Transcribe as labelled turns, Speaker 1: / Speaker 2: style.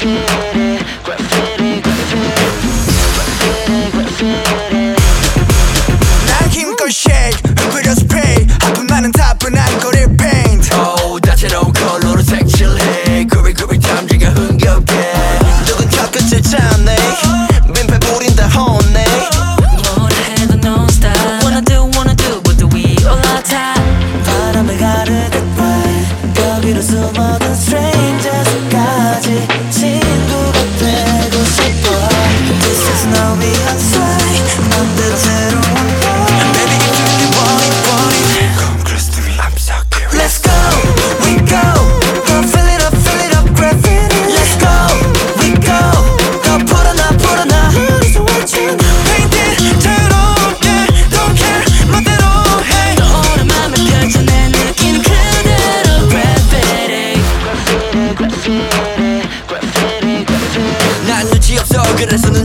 Speaker 1: 난 힘껏 shake 흐려 스프레이 하품 많은 타분한 거릴 paint
Speaker 2: 다채로운 컬러로 색칠해 구비구비 탐지가 흥겹게
Speaker 3: 누군 혀끝을 찾네 민폐 부린다 혼내
Speaker 4: 뭐라 해도 no stop wanna do what do we all our time
Speaker 5: 바람을 가르듯 ride 거기로 숨어든 strangers까지 친구가 되고 싶어 This is no beyond sight 맘대로 새로운
Speaker 3: Baby if you really want it
Speaker 1: Come close to me I'm so curious
Speaker 5: Let's go, we go Go fill it up, graffiti Let's go, we go Go 풀어놔 Who's watching
Speaker 1: Paint it, turn on, yeah Don't care, 맘대로 해
Speaker 4: 떠오른 맘을 펼쳐내 느끼는 그대로 graffiti
Speaker 2: 난 눈치 없어 그래서 눈